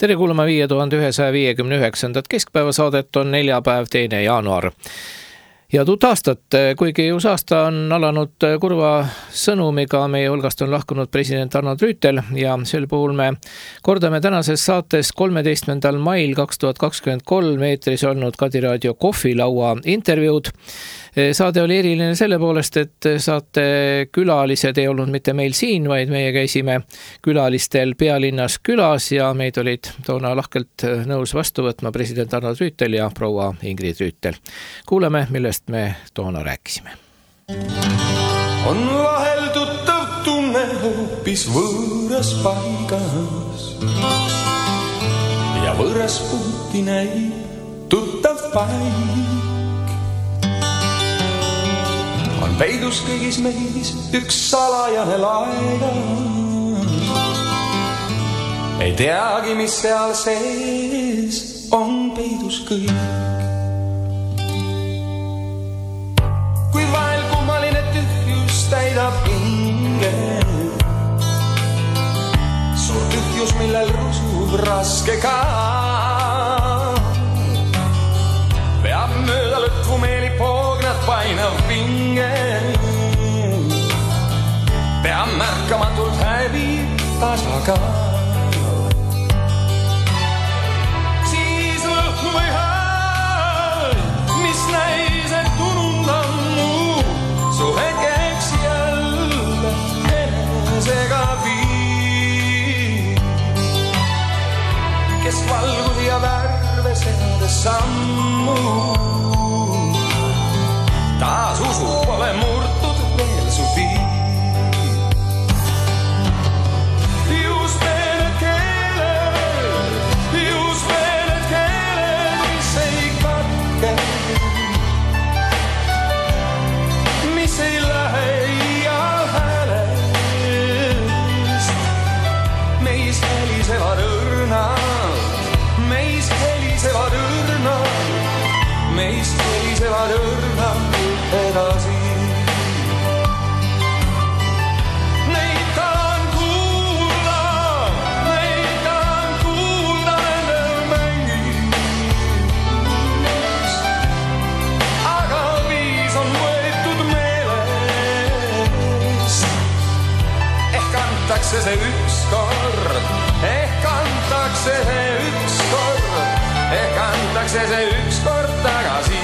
Tere kuulama 5159. keskpäevasaadet on neljapäev 2. jaanuar. Ja uut aastat, kuigi uus aasta on alanud kurva sõnumiga, meie hulgast on lahkunud president Arnold Rüütel ja sel puhul me kordame tänases saates 13. mail 2023 eetris olnud Kadiraadio kohvilaua intervjuud. Saade oli eriline selle poolest, et saate külalised ei olnud mitte meil siin, vaid meie käisime külalistel pealinnas külas ja meid olid toona lahkelt nõus vastu võtma president Arnold Rüütel ja proua Ingrid Rüütel. Kuuleme, millest me toona rääkisime. On vahel tuttav tunne hoopis võõras paigas ja võõras puuti näib tuttav paik. On peidus kõigis meis üks salajane laidas. Ei teagi, mis seal sees on peidus kõik. Kui vahel kummaline tühjus täidab hinge, suur tühjus, millel rusub raske ka, peab mööda lõtvu meeli poognat painav pinge, peab märkamatult hävib tasakaal. Siis lõhnu või hääl, mis näis, et unundan mu, su hetkeks jälle enesega viib. Kes valgus ja värve seades sammu, taas usu pole murtud veel su tiib. Just need keeled, mis ei katke, mis ei lähe ial häälest. Meis helisevad õrnad, meis helisevad õrnad, meis helisevad õrnad edasi. Neid tahan kuulda nendel mängis, aga viis on võetud meelest. Ehk antakse see ükskord, ehk antakse see ükskord, ehk antakse see ükskord tagasi.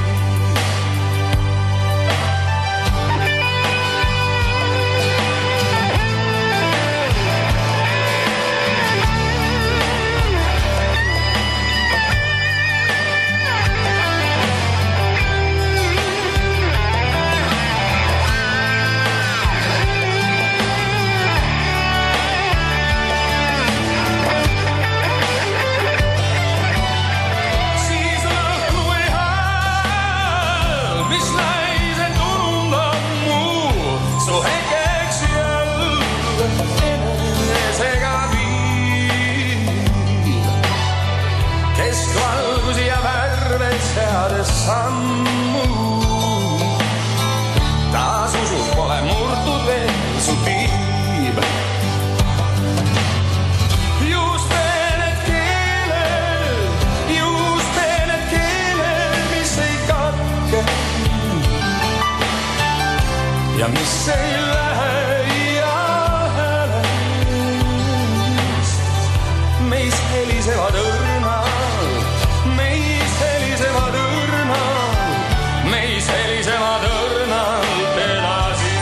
Sammu, taas usus pole murtud veel su tiib. Just need keeled, mis ei katke ja mis ei lähe ial häälest. Meis helisevad õrnal, meis helisevad õrnal, meis helisevad õrnalt edasi.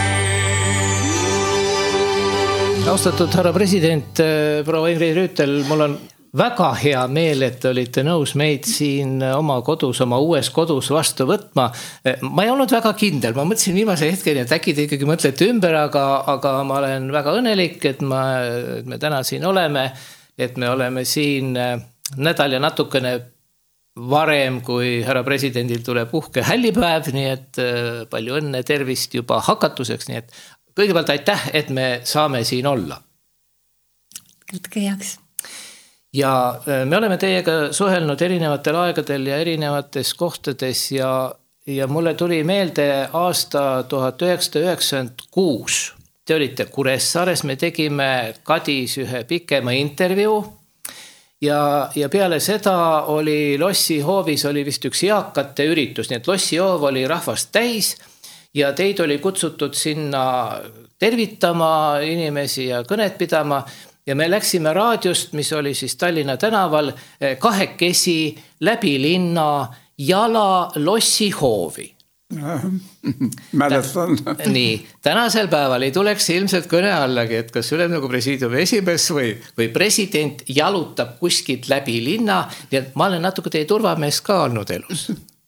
Austatud härra president, proua Ingrid Rüütel, mul on väga hea meel, et olite nõus meid siin oma kodus, oma uues kodus vastu võtma. Ma ei olnud väga kindel, ma mõtlesin viimase hetkeni, et äkki te ikkagi mõtlete ümber, aga ma olen väga õnnelik, et me täna siin oleme, et me oleme siin nädal ja natukene varem, kui härra presidendil tuleb uhke hällipäev, nii et palju õnne, tervist juba hakatuseks, nii et kõigepealt aitäh, et me saame siin olla. Kõige heaks. Ja me oleme teiega suhelnud erinevatel aegadel ja erinevates kohtades ja mulle tuli meelde aasta 1996. Te olite Kuressaares, me tegime Kadis ühe pikema intervjuu ja peale seda oli Lossi hoovis oli vist üks eakate üritus, nii et Lossi hoov oli rahvast täis ja teid oli kutsutud sinna tervitama inimesi ja kõnet pidama ja me läksime raadiost, mis oli siis Tallinna tänaval, kahekesi läbi linna jala Lossi hoovi. Mäletan. Nii, tänasel päeval ei tuleks ilmselt kõne allagi, et kas Ülemnõukogu presiidiumi esimees või president jalutab kuskilt läbi linna, nii et ma olen natuke teie turvamees ka olnud elus.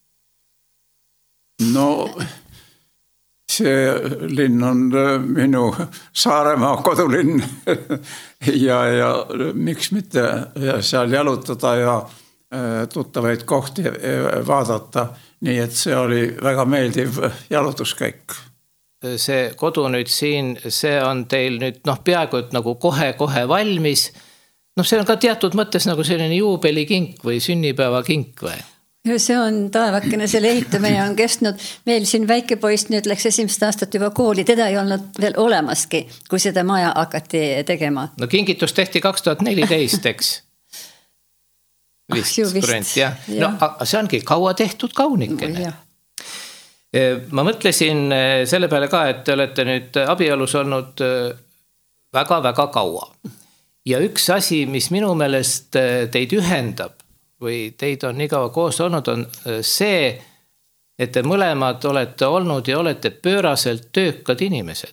No, see linn on minu Saaremaa kodulinn ja miks mitte seal jalutada ja tuttavaid kohti vaadata. Nii et see oli väga meeldiv jalutuskäik. See kodu nüüd siin, see on teil nüüd peaaegu et nagu kohe valmis. See on ka teatud mõttes nagu selline juubelikink või sünnipäevakink või? Ja see on taevakene, selle ehitamine on kestnud. Meil siin väike poist nüüd läks esimest aastat juba kooli, teda ei olnud veel olemaski, kui seda maja hakati tegema. No kingitus tehti 2014, eks? Vist. Ja. No, see ongi kaua tehtud kaunikene. Ma mõtlesin selle peale ka, et te olete nüüd abielus olnud väga kaua. Ja üks asi, mis minu meelest teid ühendab või teid on nii kaua koos olnud, on see, et te mõlemad olete olnud ja olete pööraselt töökad inimesed.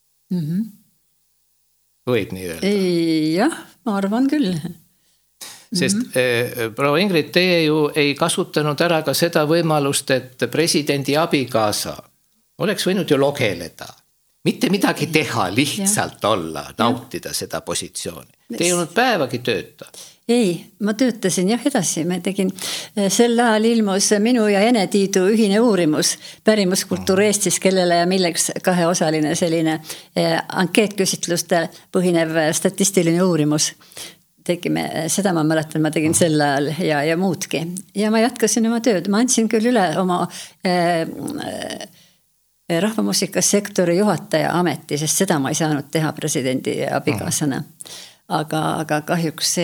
Võib nii öelda? Jah, ma arvan küll. Sest proua Ingrid, teie ju ei kasutanud ära ka seda võimalust, et presidendi abikaasa oleks võinud ju logeleda. Mitte midagi teha, lihtsalt olla, nautida seda positsiooni. Te ei olnud päevagi tööta. Ei, ma töötasin edasi. Ma tegin, sel ajal ilmus minu ja Ene Tiidu ühine uurimus pärimuskultuur Eestis, kellele ja milleks kaheosaline selline ankeetküsitluste põhinev statistiline uurimus. Tegime, seda ma mäletan, ma tegin sel ajal ja muudki. Ja ma jatkasin oma tööd. Ma andsin küll üle oma rahvamuusikasektori juhataja ameti, sest seda ma ei saanud teha presidendi abikaasana. Aga kahjuks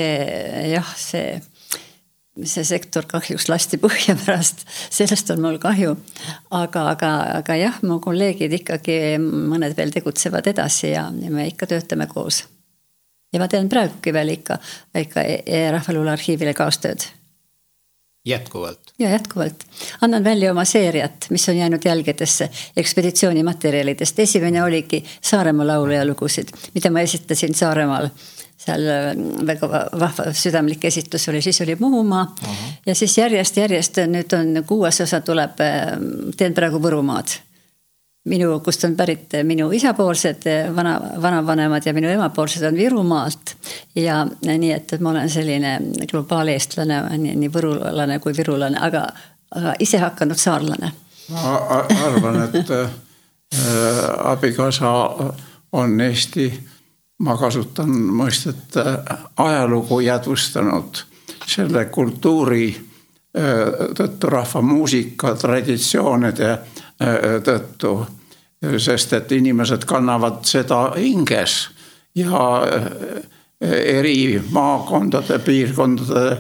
see sektor kahjuks lasti põhja pärast. Sellest on mul kahju. Aga jah, mu kolleegid ikkagi mõned veel tegutsevad edasi ja me ikka töötame koos. Ja ma teen praegugi veel ikka Rahvaluule arhiivile kaastööd. Jätkuvalt? Ja jätkuvalt. Annan välja oma seeriat, mis on jäänud jälgedesse ekspeditsioonimaterjalidest. Esimene oligi Saaremaa lauluja lugusid, mida ma esitasin Saaremaal. Seal väga vahva südamlik esitlus oli, siis oli Muhumaa. Ja siis järjest nüüd on 6 osa tuleb, teen praegu Võrumaad. Kust on pärit minu isapoolsed vanavanemad ja minu emapoolsed on Virumaalt ja nii, et ma olen selline globaaleestlane, nii võrulane kui virulane, aga ise hakanud saarlane. Ma arvan, et abikaasa on Eesti, ma kasutan mõistet ajalugu jäädvustanud selle kultuuri tõttu, rahvamuusika traditsioonide tõttu, sest et inimesed kannavad seda hinges ja eri maakondade, piirkondade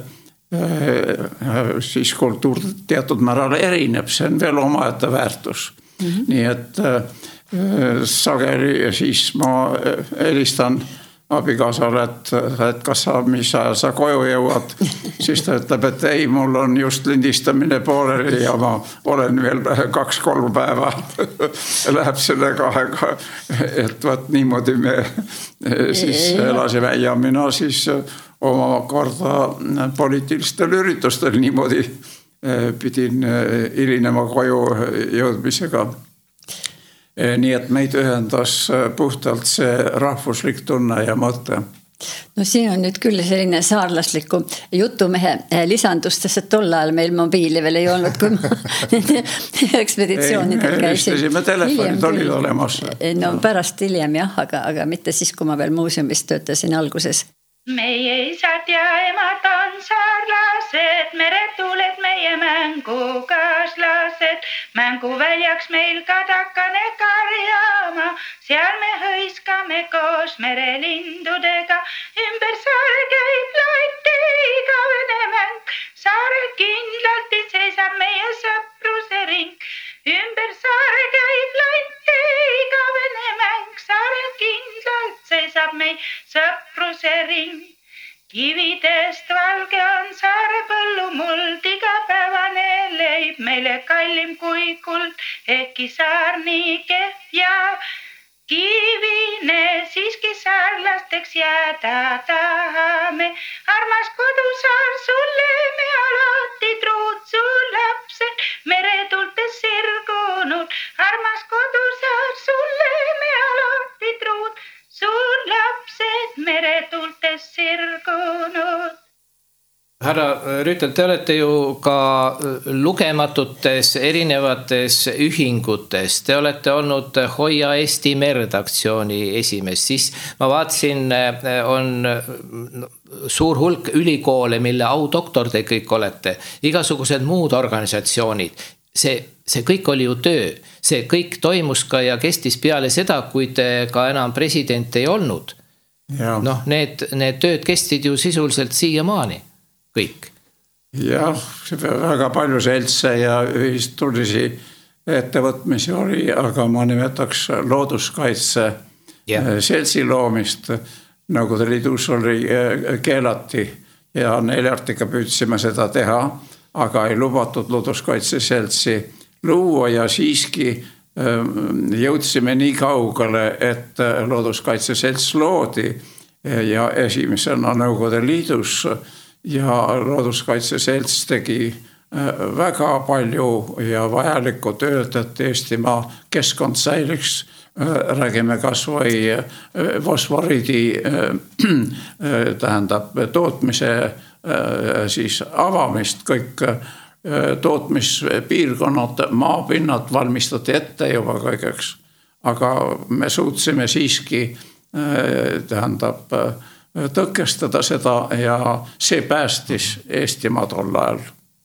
siis kultuur teatud määral erineb, see on veel omaette väärtus. Nii et sageli siis ma helistan abikaasale, et kas mis ajal sa koju jõuad, siis ta ütleb, et ei, mul on just lindistamine pooleli ja ma olen veel 2-3 päeva läheb sellega aega, et võt niimoodi me siis elasime ja mina siis oma korda poliitilistel üritustel niimoodi pidin hilinema koju jõudmisega. Nii et meid ühendas puhtalt see rahvuslik tunne ja mõte. No siin on nüüd küll selline saarlasliku jutumehe lisandust, sest tol ajal meil mobiili veel ei olnud, kui ma nende ekspeditsioonidel käisin. Helistasime, telefonid olid olemas. No pärast hiljem jah, aga mitte siis, kui ma veel muuseumis töötasin alguses. Meie isad ja emad on saarlased, meretuled meie mängukaaslased. Mänguväljaks meil kadakane karjama, seal me hõiskame koos merelindudega. Ümber saare käib lati Kividest valge on saare põllu muld, igapäevane leib meile kallim kui kuld, ehkki saar nii kehv ja kivine, siiski saarlasteks jääda tahame. Armas kodusaar, sulle me alati truud, su lapsed meretultes sirgunud. Armas kodusaar, sulle me alati truud, su lapsed meretultes sirgunud. Härra Rüütel, te olete ju ka lugematutes erinevates ühingutes, te olete olnud Hoia Eesti merd aktsiooni esimees, siis ma vaatasin, on suur hulk ülikoole, mille audoktor te kõik olete, igasugused muud organisatsioonid. See kõik oli ju töö, see kõik toimus ka ja kestis peale seda, kui te ka enam president ei olnud. Noh, need tööd kestid ju sisuliselt siiamaani. Kõik. Jah, väga palju seltse ja ühistulisi ettevõtmisi oli, aga ma nimetaks looduskaitse seltsi loomist. Nõukogude Liidus oli keelati ja Neljartiga püüdsime seda teha, aga ei lubatud looduskaitse seltsi luua ja siiski jõudsime nii kaugele, et looduskaitse selts loodi ja esimesena Nõukogude Liidus ja looduskaitse selts tegi väga palju ja vajalikku tööd, et Eestimaa keskkond säiliks. Räägime kas või fosforiidi tähendab tootmise siis avamist, kõik tootmispiirkonnad, maapinnad valmistati ette juba kõigeks. Aga me suutsime siiski tähendab tõkestada seda ja see päästis Eestimaa tol ajal.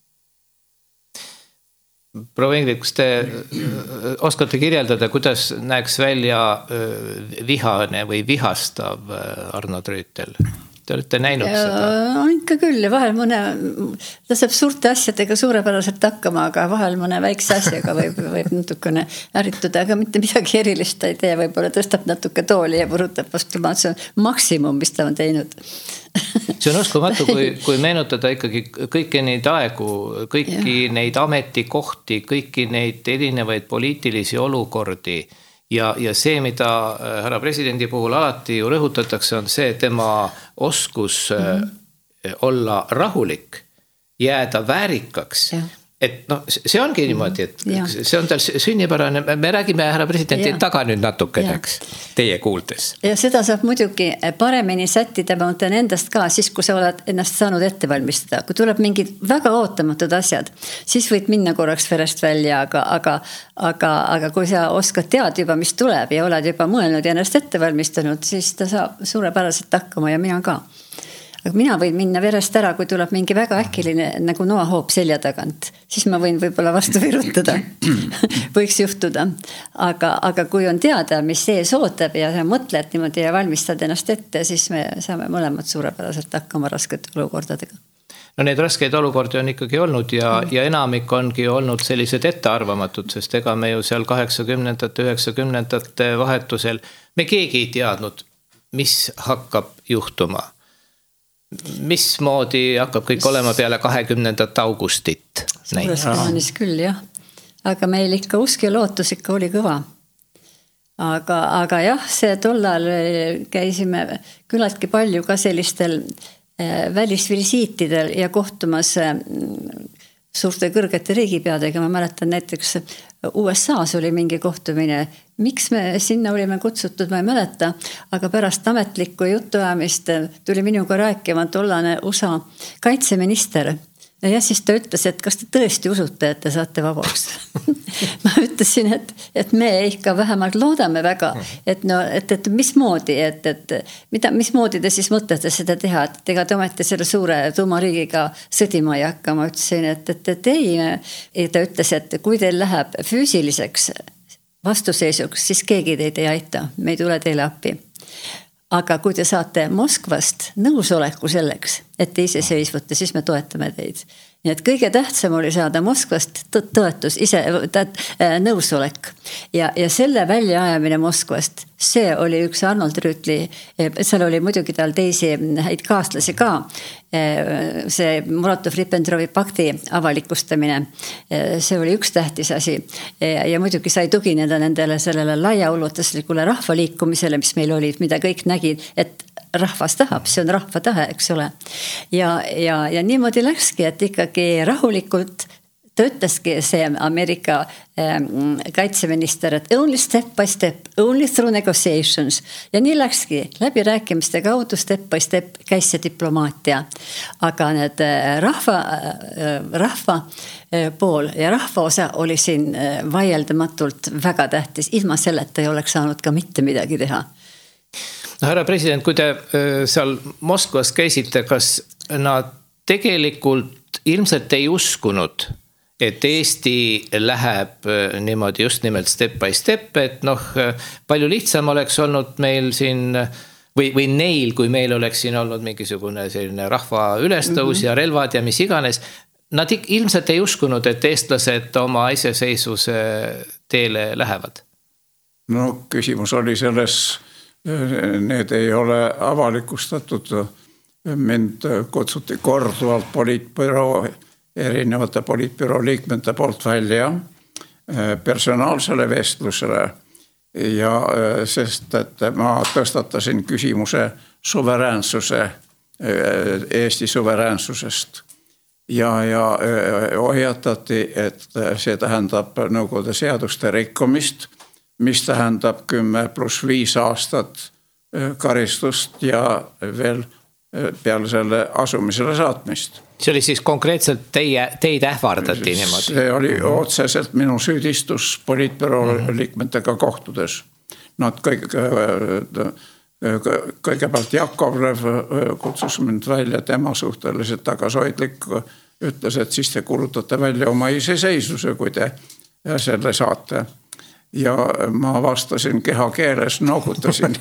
Proua Ingrid, kas te oskate kirjeldada, kuidas näeks välja vihane või vihastav Arno Rüütel? Te olete näinud seda? Ikka küll ja vahel mõne, ta saab suurte asjadega suurepäraselt hakkama, aga vahel mõne väikse asjaga võib natukene ärrituda, aga mitte midagi erilist ta ei tee, võib-olla tõstab natuke tooli ja purutab vastu maad, see on maksimum, mis ta on teinud. See on uskumatu, kui meenutada ikkagi kõiki neid aegu, kõiki neid ametikohti, kõiki neid erinevaid poliitilisi olukordi. Ja see, mida härra presidendi puhul alati ju rõhutatakse, on see tema oskus olla rahulik, jääda väärikaks. Et no, see ongi niimoodi, et see on tal sünnipärane. Me räägime härra presidendi taga nüüd natukeneks, teie kuuldes. Ja seda saab muidugi paremini sättida, ma mõtlen endast ka, siis kui sa oled ennast saanud ette valmistada. Kui tuleb mingid väga ootamatud asjad, siis võid minna korraks verest välja, aga kui sa oskad tead juba, mis tuleb ja oled juba mõelnud ja ennast ette valmistanud, siis ta saab suurepäraselt hakkama ja mina ka. Aga mina võin minna verest ära, kui tuleb mingi väga äkiline nagu noahoop selja tagant. Siis ma võin võib-olla vastu virutada. Võiks juhtuda. Aga kui on teada, mis sees ootab ja sa mõtled niimoodi ja valmistad ennast ette, siis me saame mõlemad suurepäraselt hakkama raskete olukordadega. No need raskeid olukordi on ikkagi olnud ja enamik ongi olnud sellised ettearvamatud, sest ega me ju seal 80-ndate, 90-ndate vahetusel me keegi ei teadnud, mis hakkab juhtuma. Mismoodi hakkab kõik olema peale 20. augustit? Suures plaanis küll, jah. Aga meil ikka usk ja lootus ikka oli kõva. Aga jah, see tollal käisime küllaltki palju ka sellistel välisvisiitidel ja kohtumas suurte kõrgete riigipeadega. Ma mäletan näiteks USA's oli mingi kohtumine. Miks me sinna olime kutsutud, ma ei mäleta, aga pärast ametlikku jutuajamist tuli minuga rääkima tollane USA kaitseminister. Ja siis ta ütles, et kas te tõesti usute, et te saate vabaks. Ma ütlesin, et me ikka vähemalt loodame väga, et mismoodi, mismoodi te siis mõtlete seda teha, et ega te ometi selle suure tuumariigiga sõdima ei hakka. Ma ütlesin, et ei. Ja ta ütles, et kui teil läheb füüsiliseks vastuseisuks, siis keegi teid ei aita, me ei tule teile appi. Aga kui te saate Moskvast nõusoleku selleks, et te iseseisvate, siis me toetame teid. Nii et kõige tähtsam oli saada Moskvast toetus, nõusolek. Ja selle väljaajamine Moskvast, see oli üks Arnold Rüütli, seal oli muidugi tal teisi häid kaaslasi ka. See Molotov-Ribbentropi pakti avalikustamine, see oli üks tähtis asi. Ja muidugi sai tugineda nendele sellele laiaulutuslikule rahvaliikumisele, mis meil olid, mida kõik nägid, et rahvas tahab, see on rahva tahe, eks ole. Ja niimoodi läkski, et ikkagi rahulikult töötaski see Ameerika kaitseminister, et only step by step, only through negotiations. Ja nii läkski läbi rääkimiste kaudu step by step käis see diplomaatia. Aga need rahva pool ja rahva osa oli siin vaieldamatult väga tähtis. Ilma selleta ei oleks saanud ka mitte midagi teha. No, härra president, kui te seal Moskvas käisite, kas nad tegelikult ilmselt ei uskunud, et Eesti läheb niimoodi just nimelt step by step, et palju lihtsam oleks olnud meil siin või neil, kui meil oleks siin olnud mingisugune selline rahva ülestõus ja relvad ja mis iganes. Nad ilmselt ei uskunud, et eestlased oma iseseisvuse teele lähevad. No küsimus oli selles, need ei ole avalikustatud. Mind kutsuti korduvalt erinevate poliitbüroo liikmete poolt välja personaalsele vestlusele ja sest, et ma tõstatasin küsimuse suveräänsuse, Eesti suveräänsusest ja ohjatati, et see tähendab Nõukogude seaduste rikkumist, mis tähendab 10+5 aastat karistust ja veel peale selle asumisele saatmist. See oli siis konkreetselt teid ähvardati niimoodi? See oli otseselt minu süüdistus poliitbüroo liikmetega kohtudes. Nad kõigepealt Jakovlev kutsus mind välja, tema suhteliselt tagasoidlik, ütles, et siis te kuulutate välja oma iseseisvuse, kui te selle saate. Ja ma vastasin kehakeeles, noogutasin.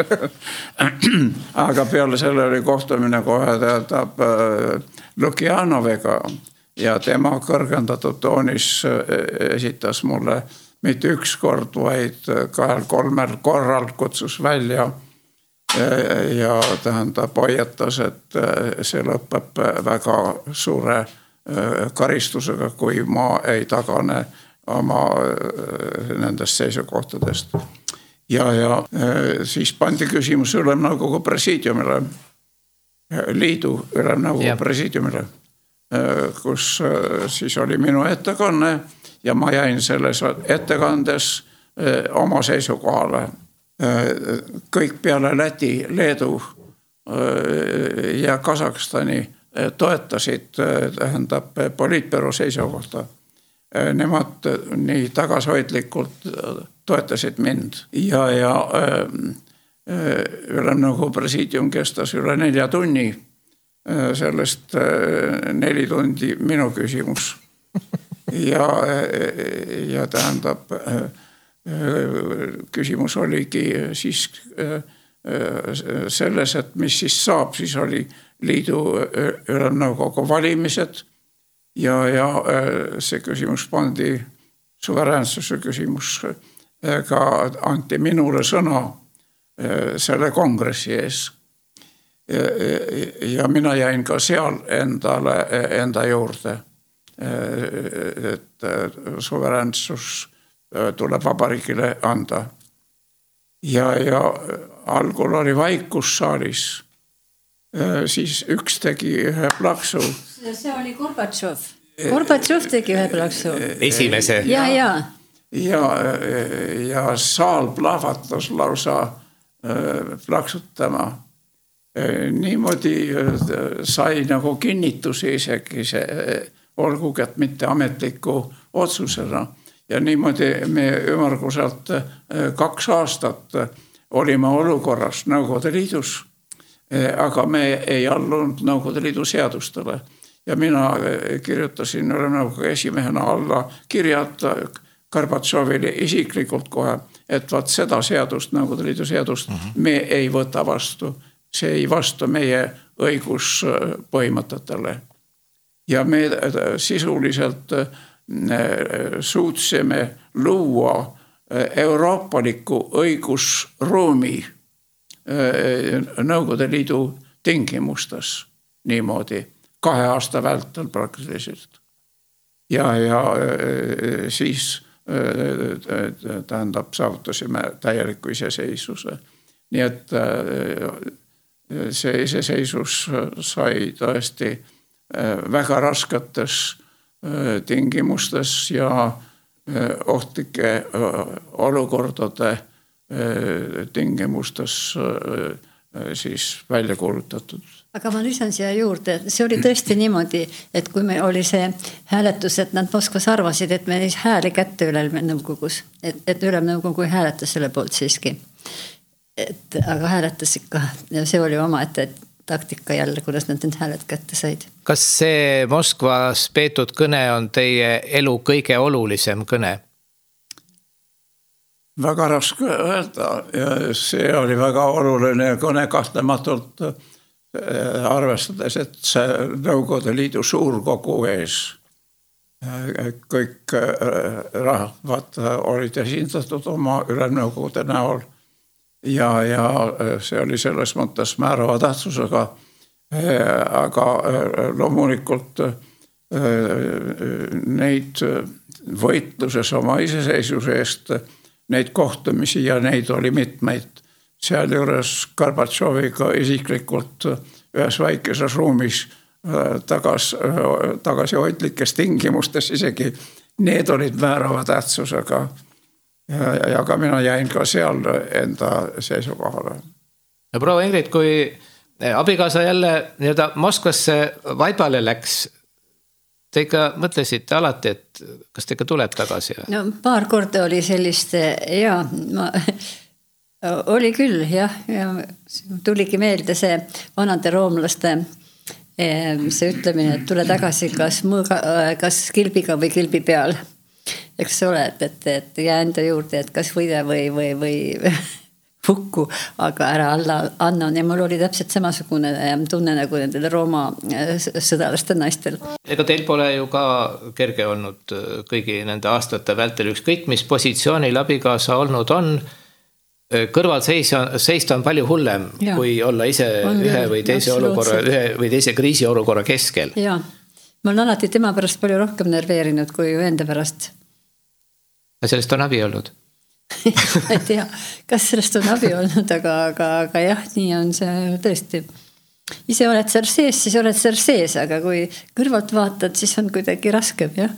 Aga peale selle oli kohtumine kohe Lukjanovega ja tema kõrgendatud toonis esitas mulle mitte üks kord, vaid 2-3 korral kutsus välja ja hoiatas, et see lõpeb väga suure karistusega, kui ma ei tagane oma nendest seisukohtadest. Ja siis pandi küsimus Ülemnõukogu presiidiumile, liidu Ülemnõukogu presiidiumile, kus siis oli minu ettekanne ja ma jäin selles ettekandes oma seisukohale. Kõik peale Läti, Leedu ja Kasahstani toetasid poliitbüroo seisukohta. Nemad nii tagasoidlikult toetasid mind ja Ülemnõukogu presiidium kestas üle 4 tunni, sellest 4 tundi minu küsimus ja tähendab küsimus oligi siis selles, et mis siis saab, siis oli liidu Ülemnõukogu valimised ja see küsimus pandi, suveräänsuse küsimus, ka anti minule sõna selle kongressi ees. Ja mina jäin ka seal enda juurde, et suveräänsus tuleb vabariigile anda. Ja algul oli vaikus saalis, siis üks tegi ühe plaksu. See oli Gorbatšov. Gorbatšov tegi ühe plaksu. Esimese. Ja saal plahvatas lausa plaksutama. Niimoodi sai nagu kinnitusi isegi see, olgugi, et mitte ametliku otsusena. Ja niimoodi me ümmarguselt 2 aastat olime olukorras Nõukogude Liidus, aga me ei allunud Nõukogude Liidu seadustele. Ja mina kirjutasin Ülemnõukogu esimehena alla kirjad Gorbatšovile isiklikult kohe, et vaat seda seadust, Nõukogude Liidu seadust me ei võta vastu. See ei vasta meie õiguspõhimõtetele. ja me sisuliselt suutsime luua euroopaliku õigusruumi Nõukogude Liidu tingimustes niimoodi 2 aasta vältel praktiliselt. Ja siis tähendab saavutasime täieliku iseseisvuse. Nii et see iseseisus sai tõesti väga rasketes tingimustes ja ohtlike olukordade tingimustes siis välja kuulutatud. Aga ma lisan siia juurde, see oli tõesti niimoodi, et kui me oli see hääletus, et nad Moskvas arvasid, et me ei hääli kätte Ülemnõukogus, et Ülemnõukogu ei hääleta selle poolt siiski. Aga hääletas ikka ja see oli omaette taktika jälle, kuidas nad need hääled kätte said. Kas see Moskvas peetud kõne on teie elu kõige olulisem kõne? Väga raske öelda ja see oli väga oluline kõne kahtlematult arvestades, et see Nõukogude Liidu suurkogu ees kõik rahvad olid esindatud oma Ülemnõukogude näol ja see oli selles mõttes määrava tähtsusega, aga loomulikult neid võitluses oma iseseisvuse eest neid kohtumisi ja neid oli mitmeid. Sealjuures Gorbatšoviga isiklikult ühes väikeses ruumis tagasihoidlikes tingimustes isegi need olid määrava tähtsusega ja ka mina jäin ka seal enda seisukohale. No proua Ingrid, kui abikaasa jälle Moskvasse vaibale läks, te ikka mõtlesite alati, et kas te ikka tuleb tagasi? No paar korda oli sellist ja oli küll, jah, ja tuligi meelde see vanade roomlaste see ütlemine, et tule tagasi kas kilbiga või kilbi peal. Eks ole, et jää enda juurde, et kas võida või hukku, aga ära anna. Ja mul oli täpselt samasugune tunne nagu nendel Rooma sõdalaste naistel. Ega teil pole ju ka kerge olnud kõigi nende aastate vältel ükskõik, mis positsioonil abikaasa olnud on. Kõrval seista on palju hullem, kui olla ise ühe või teise olukorra, ühe või teise kriisiolukorra keskel. Ja, ma olen alati tema pärast palju rohkem nerveerinud kui enda pärast. Sellest on abi olnud? Ei tea, kas sellest on abi olnud, aga jah, nii on see tõesti. Ise oled seal sees, siis oled seal sees, aga kui kõrvalt vaatad, siis on kuidagi raskem, jah.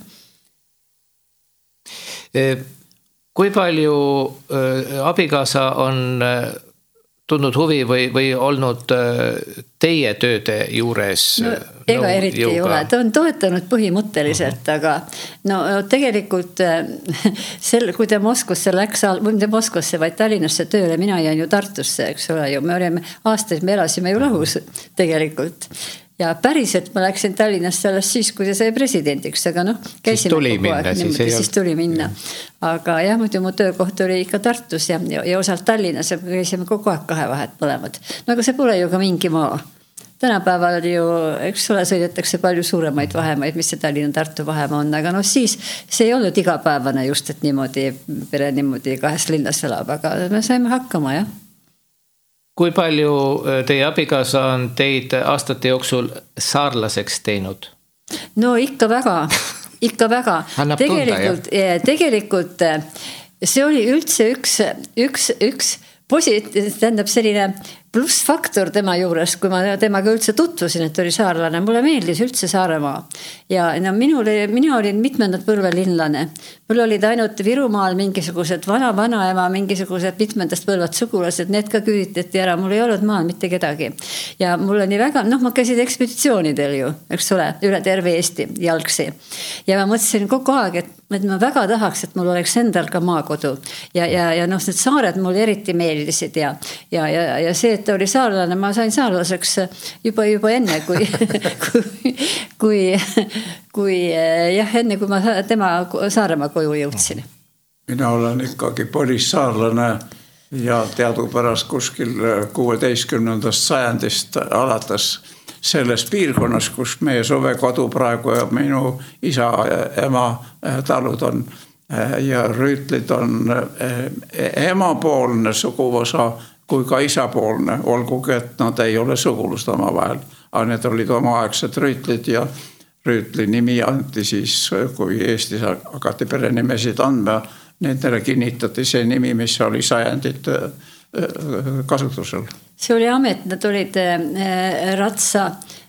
Kui palju abikaasa on tundnud huvi või olnud teie tööde juures? No, ega eriti ei ole. Ta on toetanud põhimõtteliselt, aga no tegelikult kui ta Moskvasse läks, mitte Moskvasse, vaid Tallinnasse tööle, mina jäin ju Tartusse, eks ole ju. Me olime aastaid, me elasime ju lahus tegelikult. Ja päriselt ma läksin Tallinnasse alles siis, kui ta sai presidendiks, aga käisime kogu aeg, siis tuli minna. Aga jah, muidu mu töökoht oli ikka Tartus ja osalt Tallinnas ja käisime kogu aeg 2 vahet mõlemad. No aga see pole ju ka mingi maa. Tänapäeval ju, eks ole, sõidetakse palju suuremaid vahemaid, mis see Tallinna-Tartu vahemaa on, aga siis see ei olnud igapäevane just, et niimoodi pere niimoodi 2 linnas elab, aga me saime hakkama, jah. Kui palju teie abikaasa on teid aastate jooksul saarlaseks teinud? No ikka väga. Annab Tegelikult see oli üldse üks tähendab selline plussfaktor tema juures, kui ma temaga üldse tutvusin, et oli saarlane. Mulle meeldis üldse Saaremaa. Ja mina olin mitmendat põlvelinlane. Mul olid ainult Virumaal mingisugused vanaema, mingisugused mitmendast põlvad sugulased, need ka küüditati ära. Mul ei olnud maal mitte kedagi. Ja mul oli väga, ma käisin ekspeditsioonidel ju, eks ole, üle terve Eesti jalgsi. Ja ma mõtlesin kogu aeg, et ma väga tahaks, et mul oleks endal ka maakodu. Ja need saared mul eriti meeldisid ja see, et ta oli saarlane, ma sain saarlaseks juba enne, enne kui ma tema Saaremaa koju jõudsin. Mina olen ikkagi polissaarlane ja teadupärast kuskil 16. sajandist alates selles piirkonnas, kus meie suvekodu praegu ja minu isa ja ema talud on ja rüütlid on emapoolne suguvõsa kui ka isapoolne, olgugi, et nad ei ole sugulust omavahel. Aga need olid omaaegsed rüütlid ja rüütli nimi anti siis, kui Eestis hakati perenimesid andma, nendele kinnitati see nimi, mis oli sajandit kasutusel. See oli amet, nad olid Ratsa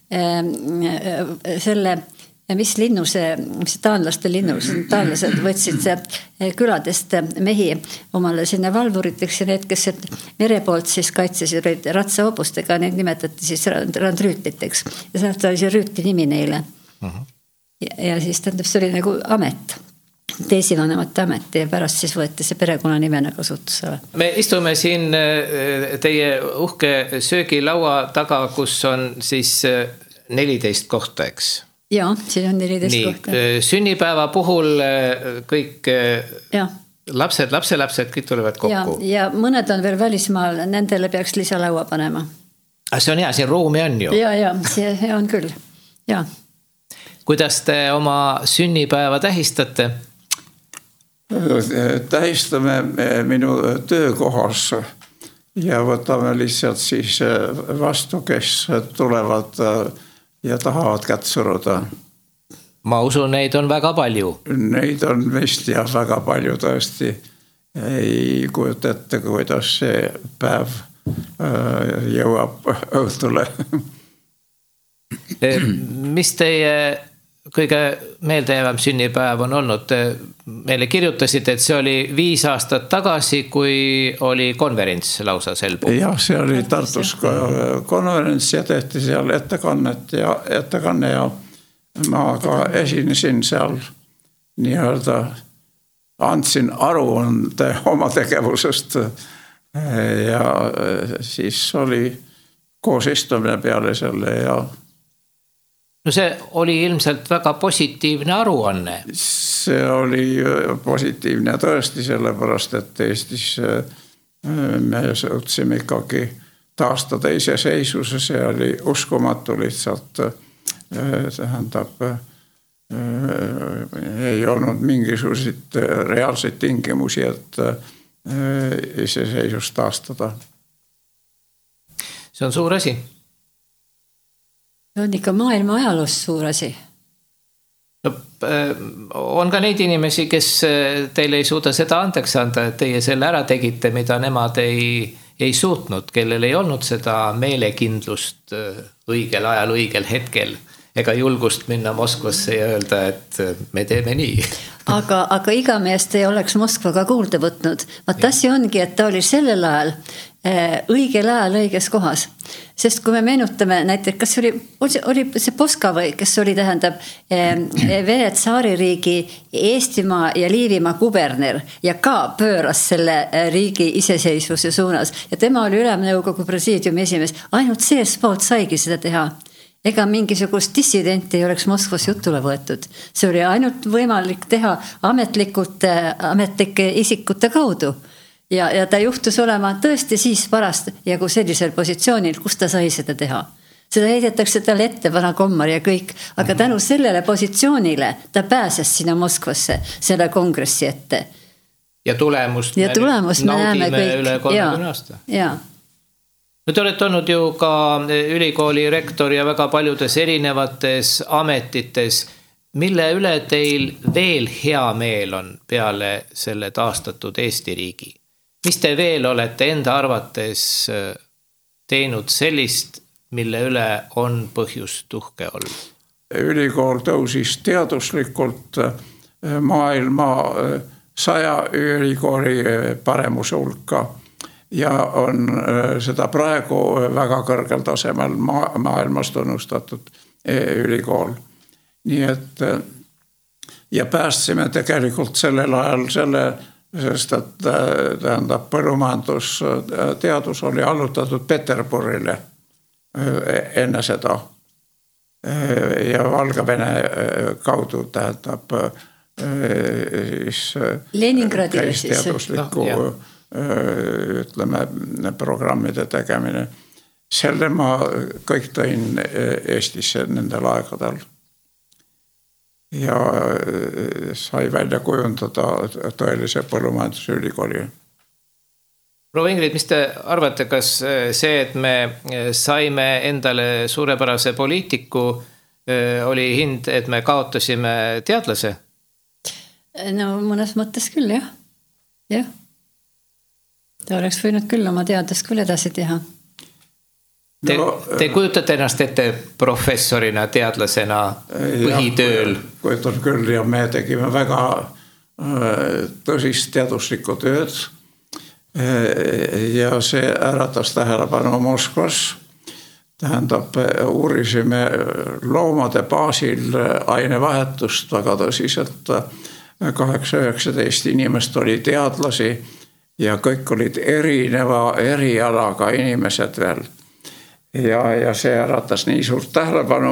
selle, mis linnu mis taanlaste linnu, taanlased võtsid see küladest mehi omale sinna valvuriteks ja need, kes mere poolt siis kaitsesid Ratsa hobustega, need nimetati siis randrüütliteks ja sealt oli see rüütli nimi neile. Ja siis tähendab, see oli nagu amet, teisivanemate amet ja pärast siis võeti see perekonna nimena kasutusele. Me istume siin teie uhke söögilaua taga, kus on siis 14 kohta, eks? Jaa, siin on 14 kohta. Sünnipäeva puhul kõik lapselapsed kõik tulevad kokku. Ja mõned on veel välismaal, nendele peaks lisalaua panema. See on hea, siin ruumi on ju. Ja, see on küll, jaa. Kuidas te oma sünnipäeva tähistate? Tähistame minu töökohas ja võtame lihtsalt siis vastu, kes tulevad ja tahavad kätt suruda. Ma usun, neid on väga palju. Neid on vist ja väga palju tõesti. Ei kujuta ette, kuidas see päev jõuab õhtule. Mis teie kõige meeldejäävam sünnipäev on olnud? Meile kirjutasid, et see oli 5 aastat tagasi, kui oli konverents lausa sel puhul. Jah, see oli Tartus konverents ja tehti seal ettekanne ja ma ka esinesin seal nii-öelda, andsin aruande oma tegevusest ja siis oli koos istumine peale selle ja no see oli ilmselt väga positiivne aruanne. See oli positiivne tõesti sellepärast, et Eestis me suutsime ikkagi taastada iseseisvuse, see oli uskumatu lihtsalt, tähendab, ei olnud mingisuguseid reaalseid tingimusi, et iseseisvust taastada. See on suur asi. On ikka maailma ajaloos suur asi. No, on ka neid inimesi, kes teile ei suuda seda andeks anda, et teie selle ära tegite, mida nemad ei suutnud, kellel ei olnud seda meelekindlust õigel ajal, õigel hetkel, ega julgust minna Moskvasse ja öelda, et me teeme nii. Aga iga meest ei oleks Moskvaga kuulda võtnud. Vaat asi ongi, et ta oli sellel ajal õigel ajal õiges kohas. Sest kui me meenutame näiteks, kas oli see Poska või kes oli tähendab Vene tsaaririigi Eestimaa ja Liivimaa kuberner ja ka pööras selle riigi iseseisvuse suunas ja tema oli Ülemnõukogu presiidiumi esimees, ainult sees poolt saigi seda teha. Ega mingisugust dissidenti ei oleks Moskvas jutule võetud. See oli ainult võimalik teha ametlike isikute kaudu. Ja ta juhtus olema tõesti siis parast ja kui sellisel positsioonil, kus ta sai seda teha. Seda heidetakse talle ette, vana kommar ja kõik, aga tänu sellele positsioonile ta pääses sinna Moskvasse, selle kongressi ette. Ja tulemust me näeme kõik. Üle 30 aasta. Jaa. Te olete olnud ju ka ülikooli rektor ja väga paljudes erinevates ametites. Mille üle teil veel hea meel on peale selle taastatud Eesti riigi? Mis te veel olete enda arvates teinud sellist, mille üle on põhjust uhke olla? Ülikool tõusis teaduslikult maailma 100 ülikooli paremuse hulka ja on seda praegu väga kõrgel tasemel maailmas tunnustatud ülikool. Nii et ja päästsime tegelikult sellel ajal sest et tähendab põllumajandusteadus oli allutatud Peterburile enne seda ja Valgevene kaudu tähendab Leningradile teadusliku ütleme programmide tegemine. selle ma kõik tõin Eestisse nendel aegadel. Ja sai välja kujundada tõelise põllumajandusülikooli. Proua Ingrid, mis te arvate, kas see, et me saime endale suurepärase poliitiku, oli hind, et me kaotasime teadlase? No mõnes mõttes küll, jah. Jah. Ta oleks võinud küll oma teadlast küll edasi teha. Te kujutate ennast ette professorina, teadlasena põhitööl? Kujutan küll ja me tegime väga tõsist teaduslikku tööd ja see äratas tähelepanu Moskvas. Tähendab, uurisime loomade baasil ainevahetust väga tõsiselt. 8-19 inimest oli teadlasi ja kõik olid erineva erialaga inimesed veel. Ja see äratas nii suurt tähelepanu,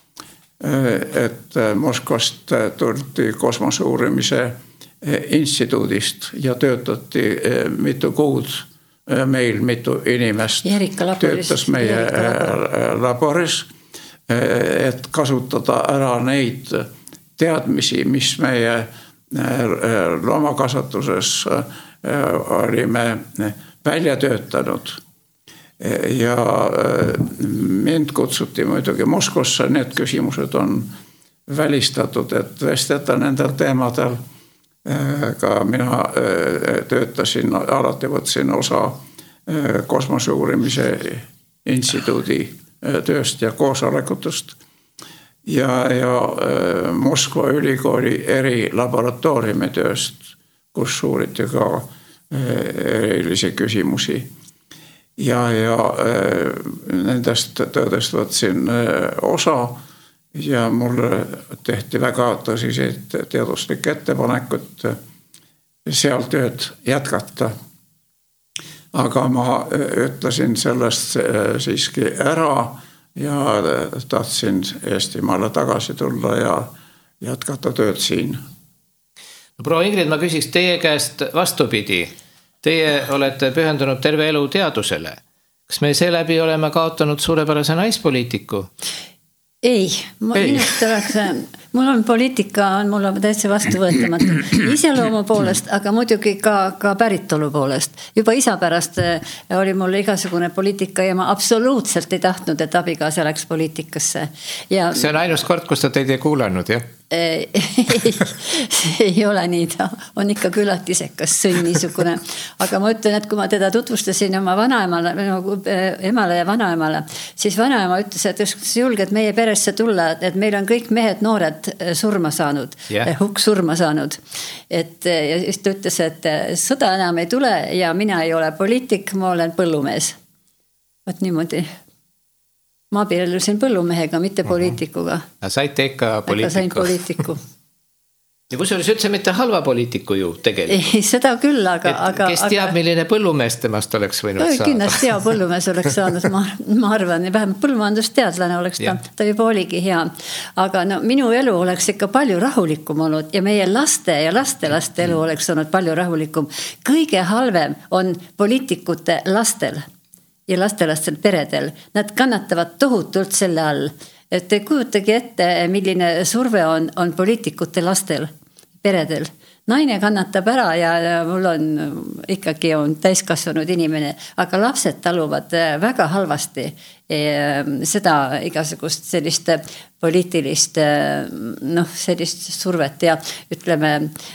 et Moskvast tuldi kosmoseuurimise instituudist ja töötati mitu kuud meil, mitu inimest töötas meie laboris, et kasutada ära neid teadmisi, mis meie loomakasvatuses olime välja töötanud. Ja mind kutsuti muidugi Moskvasse, need küsimused on välistatud, et vestelda nendel teemadel. Ka mina töötasin, alati võtsin osa kosmoseuurimise instituudi tööst ja koosolekutest. Ja Moskva ülikooli eri laboratooriumi tööst, kus uuriti ka erilisi küsimusi. Ja nendest töödest võtsin osa ja mulle tehti väga tõsiseid teaduslikke ettepanekut seal tööd jätkata. Aga ma ütlesin sellest siiski ära ja tahtsin Eestimaale tagasi tulla ja jätkata tööd siin. No, proua Ingrid, ma küsiks teie käest vastupidi. Teie olete pühendunud terve elu teadusele. Kas me seeläbi oleme kaotanud suurepärase naispoliitiku? Ei, mul on poliitika, mul on täitsa vastuvõetamatu. Iseloomu poolest, aga muidugi ka päritolu poolest. Juba isa pärast oli mul igasugune poliitika ja ma absoluutselt ei tahtnud, et abikaasa läks poliitikasse. Ja see on ainus kord, kus ta teid ei kuulanud, jah? Ei ole nii, ta on ikka külatisekas sõnn niisugune. Aga ma ütlen, et kui ma teda tutvustasin oma vanaemale, emale ja vanaemale, siis vanaema ütles, et kas julged meie peresse tulla, et meil on kõik mehed noored surma saanud, hukk surma saanud. Ja siis ta ütles, et sõda enam ei tule ja mina ei ole poliitik, ma olen põllumees. Võt niimoodi. Ma abiellusin põllumehega, mitte poliitikuga. Saite ikka poliitiku. Aga sain poliitiku. Ja kus oli üldse mitte halva poliitiku ju tegelikult? Ei, seda küll, aga... Kes teab, milline põllumees temast oleks võinud saada? Kindlasti hea põllumees oleks saanud, ma arvan. Vähemalt põllumajandusteadlane oleks ta juba oligi hea. Aga no, minu elu oleks ikka palju rahulikum olnud ja meie laste ja lastelaste elu oleks olnud palju rahulikum. Kõige halvem on poliitikute lastel ja lastelastel peredel. Nad kannatavad tohutult selle all. Et te kujutagi ette, milline surve on poliitikute lastel, peredel. Naine kannatab ära ja mul on ikkagi on täiskasvanud inimene, aga lapsed taluvad väga halvasti seda igasugust sellist poliitilist sellist survet ja ütleme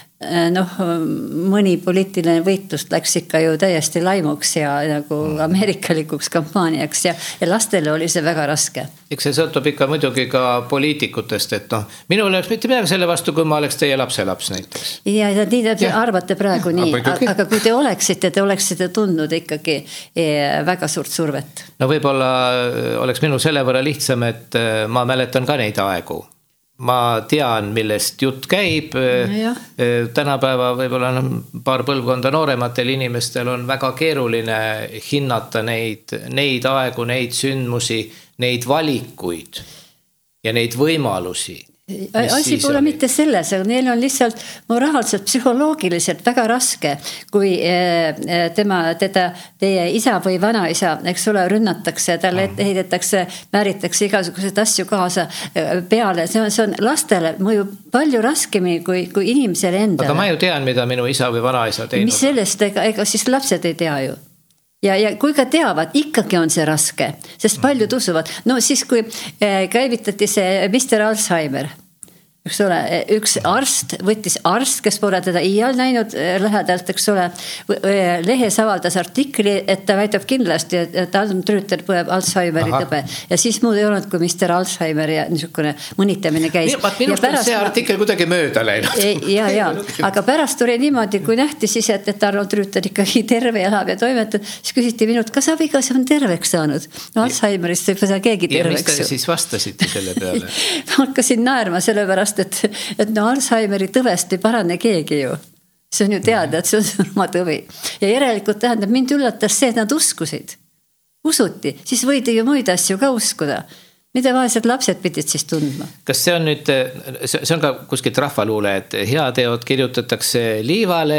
mõni poliitiline võitlus läks ikka ju täiesti laimuks ja nagu ameerikalikuks kampaaniaks ja lastele oli see väga raske. Eks see sõltub ikka muidugi ka poliitikutest, et minul oleks mitte midagi selle vastu, kui ma oleks teie lapselaps näiteks. Ja nii te arvate praegu nii, aga kui te oleksite tundnud ikkagi väga suurt survet. No võib-olla oleks minul selle võrra lihtsam, et ma mäletan ka neid aegu. Ma tean, millest jutt käib. Tänapäeva võib-olla paar põlvkonda noorematel inimestel on väga keeruline hinnata neid aegu, neid sündmusi, neid valikuid ja neid võimalusi Asi pole mitte selles, aga neil on lihtsalt moraalselt, psühholoogiliselt väga raske, kui teie isa või vanaisa, eks ole, rünnatakse, talle heidetakse, määritakse igasugused asju kaasa peale. See on lastele mõjub palju raskemi kui inimesele endale. Aga ma ju tean, mida minu isa või vanaisa teinud. Mis sellest, ega siis lapsed ei tea ju. Ja kui ka teavad, ikkagi on see raske, sest paljud usuvad. No siis, kui käivitati see Mr. Alzheimer, eks ole, üks võttis arst, kes pole teda iial näinud lähedalt, eks ole, lehes avaldas artikli, et ta väidab kindlasti, et Alm Trüüter põeb Alzheimeri tõbe. Ja siis muud ei olnud, kui Mr. Alzheimer ja niisugune mõnitamine käis. Minust on see artikkel kuidagi mööda läinud. Ja, aga pärast tuli niimoodi, kui nähti siis, et Arnold Trüüter ikkagi terve elab ja toimetab, siis küsiti minult, kas abigas on terveks saanud? No Alzheimerist võib seda keegi terveks. Ja mis te siis vastasite selle peale? Ma hakkasin naerma selle pärast, et no Alzheimeri tõvest ei parane keegi ju. See on ju teada, et see on surma tõvi. Ja järelikult tähendab, mind üllatas see, et nad uskusid. Usuti, siis võidi ju muid asju ka uskuda. Mida vaesed lapsed pidid siis tundma? Kas see on nüüd, see on ka kuskilt rahvaluule, et heateod kirjutatakse liivale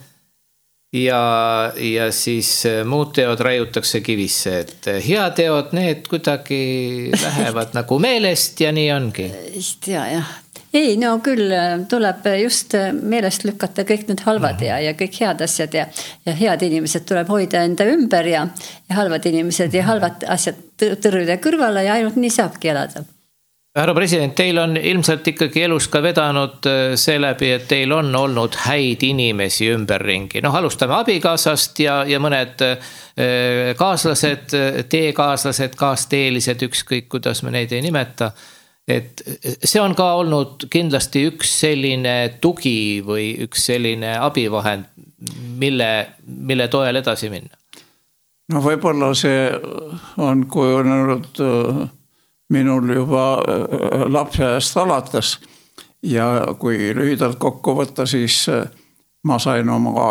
ja siis muud teod raiutakse kivisse, et heateod, need kuidagi lähevad nagu meelest ja nii ongi. Jah. Ei, no küll tuleb just meelest lükata kõik need halvad ja kõik head asjad ja head inimesed tuleb hoida enda ümber ja halvad inimesed ja halvad asjad tõrjuda kõrvale ja ainult nii saabki elada. Härra president, teil on ilmselt ikkagi elus ka vedanud seeläbi, et teil on olnud häid inimesi ümberringi. Alustame abikaasast ja mõned kaaslased, teekaaslased, kaasteelised, ükskõik kuidas me neid ei nimeta. Et see on ka olnud kindlasti üks selline tugi või üks selline abivahend, mille toel edasi minna. No võib-olla see on kujunenud minul juba lapseajast alates ja kui lühidalt kokku võtta, siis ma sain oma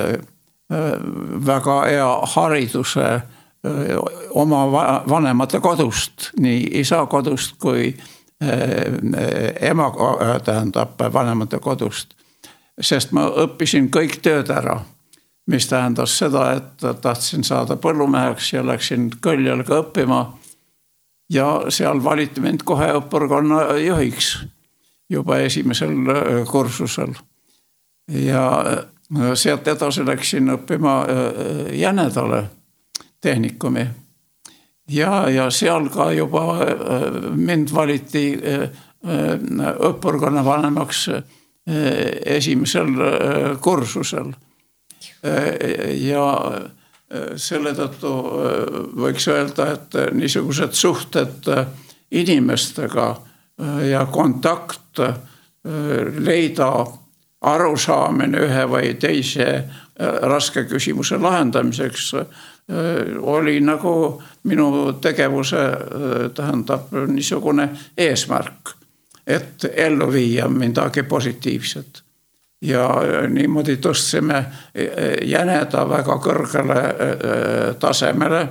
väga hea hariduse oma vanemate kodust, nii isa kodust kui ema tähendab vanemate kodust, sest ma õppisin kõik tööd ära, mis tähendas seda, et tahtsin saada põllumeheks ja läksin Kõljalga õppima ja seal valiti mind kohe õppurkonna juhiks juba esimesel kursusel ja sealt edasi läksin õppima Jänedale tehnikumi. Ja seal ka juba mind valiti õppurkonna vanemaks esimesel kursusel. Ja selle tõttu võiks öelda, et niisugused suhted inimestega ja kontakt leida arusaamine ühe või teise raske küsimuse lahendamiseks oli nagu minu tegevuse tähendab niisugune eesmärk, et ellu viia midagi positiivset. Ja niimoodi tõstsime Jäneda väga kõrgele tasemele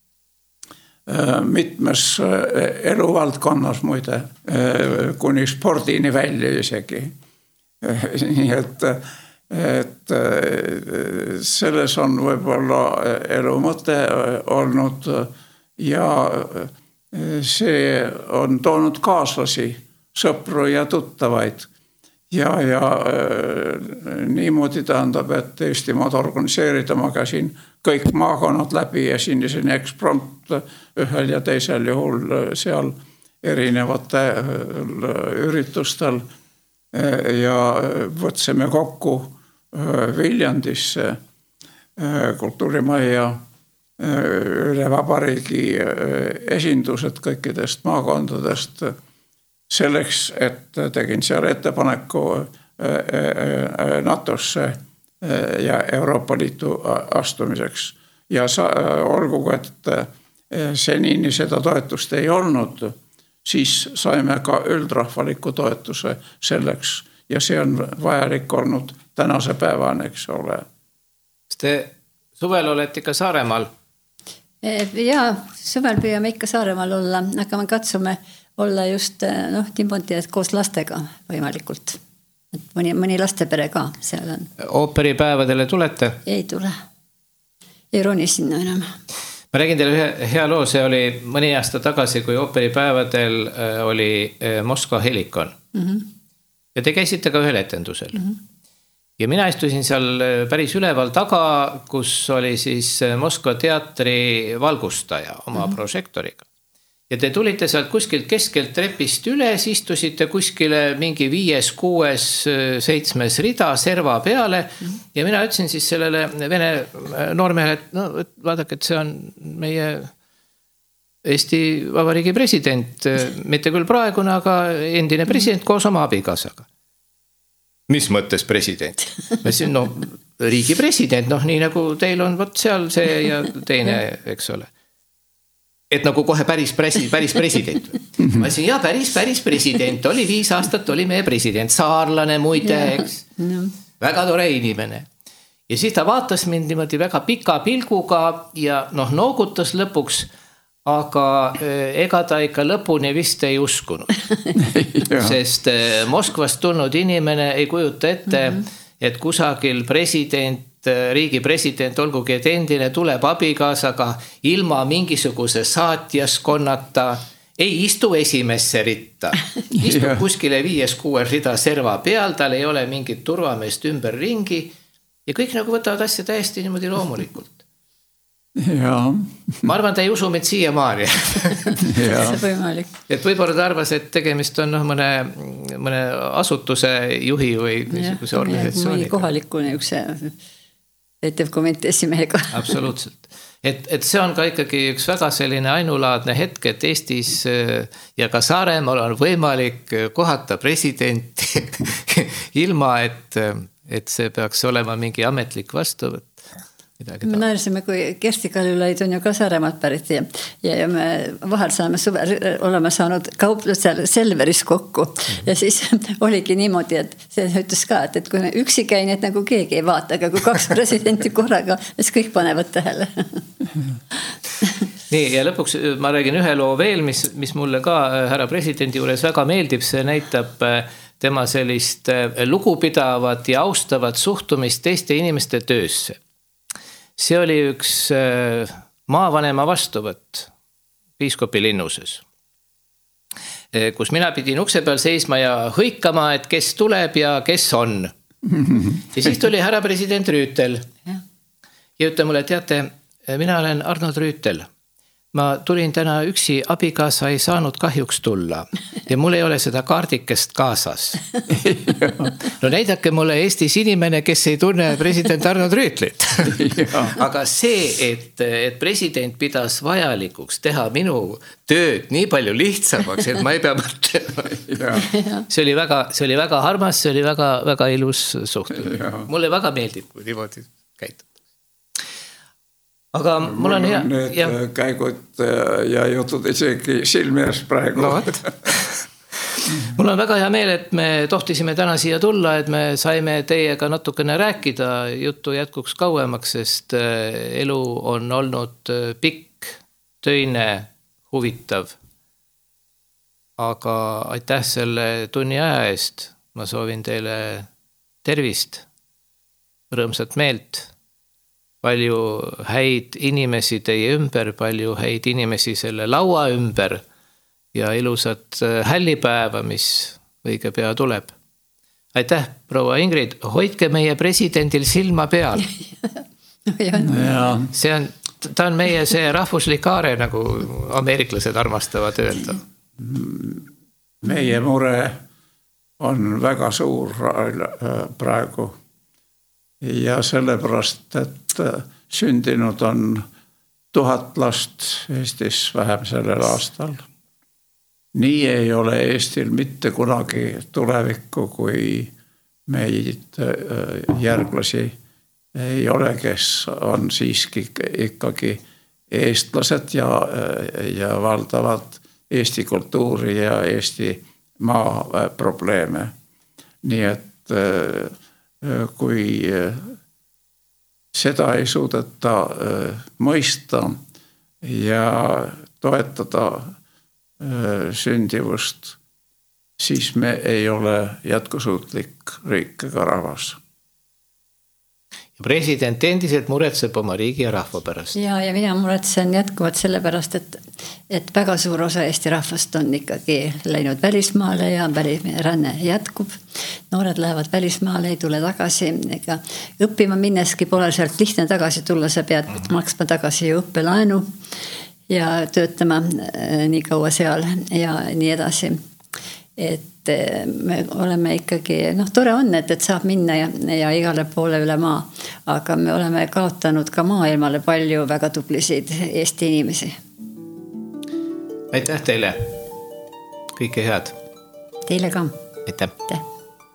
mitmes eluvaldkonnas muide, kuni spordini välja isegi. Nii et selles on võib-olla elu mõte olnud ja see on toonud kaaslasi, sõpru ja tuttavaid ja niimoodi tähendab, et Eestimaad organiseerida ma käsin kõik maakonnad läbi ja siin eksprompt ühel ja teisel juhul seal erinevate üritustel ja võtsime kokku Viljandisse kultuurimajja üle vabariigi esindused kõikidest maakondadest selleks, et tegin seal ettepaneku NATO-sse ja Euroopa Liitu astumiseks. Ja olgugi, et senini seda toetust ei olnud, siis saime ka üldrahvaliku toetuse selleks ja see on vajalik olnud tänase päevani, eks ole. Te suvel olete ikka Saaremaal? Jaa, suvel püüame ikka Saaremaal olla, aga me katsume olla just niimoodi, et koos lastega võimalikult. Et mõni lastepere ka seal on. Ooperipäevadele tulete? Ei tule. Ei roni sinna enam. Ma räägin teile ühe hea loo, see oli mõni aasta tagasi, kui ooperipäevadel oli Moskva Helikon. Ja te käisite ka ühel etendusel. Ja mina istusin seal päris üleval taga, kus oli siis Moskva teatri valgustaja oma prožektoriga. Ja te tulite sealt kuskilt keskelt trepist üles, istusite kuskile mingi 5, 6, 7 rida serva peale ja mina ütlesin siis sellele vene noormehele, et vaadake, et see on meie Eesti Vabariigi president, mitte küll praegune, aga endine president koos oma abikaasaga. Mis mõttes president? Ma ütlesin, riigi president, nii nagu teil on võt seal see ja teine, eks ole. Et nagu kohe päris president. Ma ütlesin, ja päris president, oli 5 aastat, oli meie president, saarlane muide, eks. Väga tore inimene. Ja siis ta vaatas mind niimoodi väga pika pilguga ja noogutas lõpuks, aga ega ta ikka lõpuni vist ei uskunud. Sest Moskvast tulnud inimene ei kujuta ette, et kusagil riigi president, olgugi et endine tuleb abikaasaga ilma mingisuguse saatjaskonnata, ei istu esimesse ritta. Istub kuskile 5-6 rida serva peal, tal ei ole mingit turvameest ümber ringi ja kõik nagu võtavad asja täiesti niimoodi loomulikult. Ja. Ma arvan, ta ei usu meid siiamaani. Et võib-olla ta arvas, et tegemist on mõne asutuse juhi või niisuguse organisatsiooniga. Mõni kohaliku komiteesi esimehega. Absoluutselt. Et see on ka ikkagi üks väga selline ainulaadne hetk, et Eestis ja ka Saaremaal on võimalik kohata presidenti ilma, et see peaks olema mingi ametlik vastuvõtt. Me naersime, kui Kersti Kaljulaid on ju ka Saaremaalt pärit ja me vahel oleme saanud kauplusel Selveris kokku ja siis oligi niimoodi, et see ütles ka, et kui me üksi käin, et nagu keegi ei vaata, aga kui 2 presidenti korraga, siis kõik panevad tähele. Nii, ja lõpuks ma räägin ühe loo veel, mis mulle ka härra presidendi juures väga meeldib, see näitab tema sellist lugupidavat ja austavat suhtumist teiste inimeste töösse. See oli üks maavanema vastuvõtt piiskopi linnuses, kus mina pidin ukse peal seisma ja hõikama, et kes tuleb ja kes on. Ja siis tuli härra president Rüütel ja ütle mulle, teate, mina olen Arnold Rüütel. Ma tulin täna üksi, abikaasa ei saanud kahjuks tulla ja mul ei ole seda kaardikest kaasas. No näidake mulle Eestis inimene, kes ei tunne president Arnold Rüütlit. Aga see, et president pidas vajalikuks teha minu tööd nii palju lihtsamaks, et ma ei pea mõtlema. See oli väga armas, see oli väga, väga ilus suhtumine. Mulle väga meeldib, kui niimoodi käitub. Aga mul on hea... Need käigud ja jutud isegi silmeers praegu. Mul on väga hea meel, et me tohtisime täna siia tulla, et me saime teiega natukene rääkida, juttu jätkuks kauemaks, sest elu on olnud pikk, töine, huvitav. Aga aitäh selle tunni aja eest. Ma soovin teile tervist, rõõmsat meelt. Palju häid inimesi teie ümber, palju häid inimesi selle laua ümber ja ilusat hällipäeva, mis õige pea tuleb. Aitäh, proua Ingrid, hoidke meie presidendil silma peal. Ta on meie see rahvuslik aare, nagu ameeriklased armastavad öelda. Meie mure on väga suur praegu. Ja sellepärast, et sündinud on 1000 last Eestis vähem sellel aastal. Nii ei ole Eestil mitte kunagi tulevikku, kui meid järglasi ei ole, kes on siiski ikkagi eestlased ja valdavad Eesti kultuuri ja Eesti maa probleeme. Nii et kui seda ei suudeta mõista ja toetada sündivust, siis me ei ole jätkusuutlik riik ega rahvas. Ja president endiselt muretseb oma riigi ja rahva pärast. Ja mina muretsen jätkuvalt selle pärast, et väga suur osa Eesti rahvast on ikkagi läinud välismaale ja ränne jätkub. Noored lähevad välismaale, ei tule tagasi. Ega õppima minneski pole sealt lihtne tagasi tulla, sa pead maksma tagasi õppelaenu ja töötama nii kaua seal ja nii edasi. Et me oleme ikkagi, tore on, et saab minna ja igale poole üle maa, aga me oleme kaotanud ka maailmale palju väga tublisid Eesti inimesi. Aitäh teile. Kõike head. Teile ka. Aitäh. Aitäh.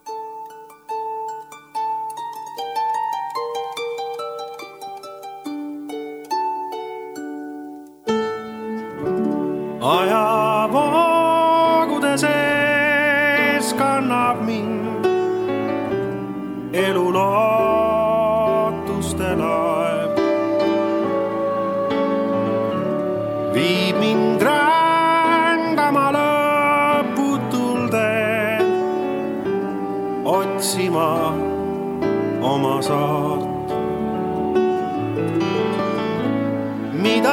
Ajavoogude sees kannab mind elu lootuste laev. Viib mind rändama lõputul teel, otsima oma saart. Mida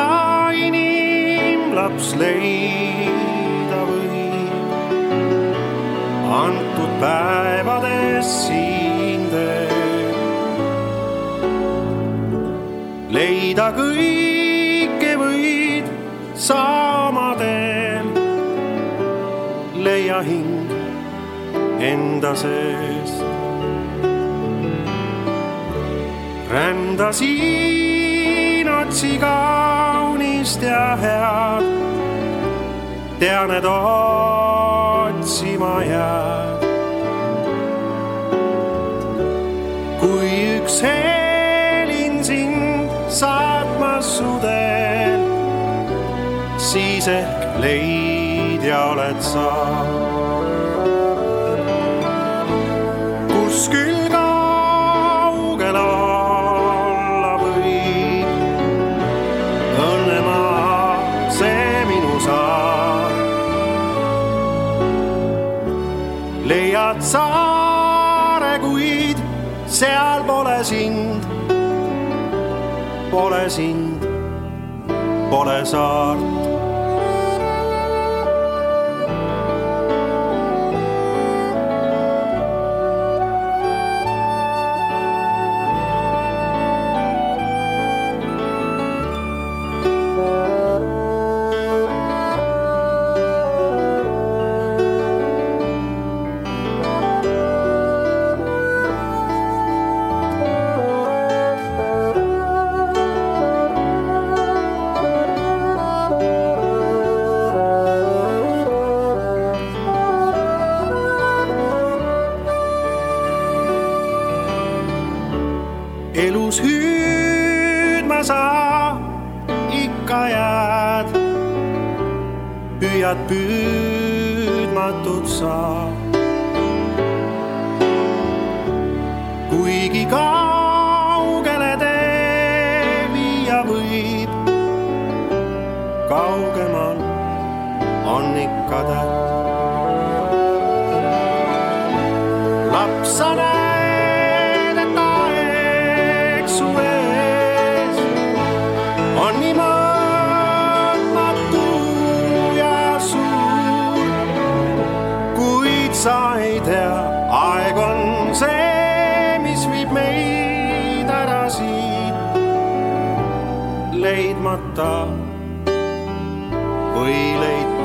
laps leida võib antud päevades siin teeb. Leida kõike võid sa oma teel, leia hing enda sees. Rända siin otsi kaunist ja head, tean, et otsima jääb. Kui üks helin sind saatmas su teel, siis ehk leidja oled sa. Kus küll kaugel olla võib, õnnemaa see minu saar. Leiad saare, kuid seal pole sind, pole sind, pole saart. Elus hüüdma sa ikka jääd, püüad püüdmatut sa. Kuigi kaugele tee viia võib, kaugemal on ikka täht. Laps sa näed, et aeg su ees on nii mõõtmatu ja suur, kuid sa ei tea, aeg on see, mis viib meid ära siit, leidmata või leid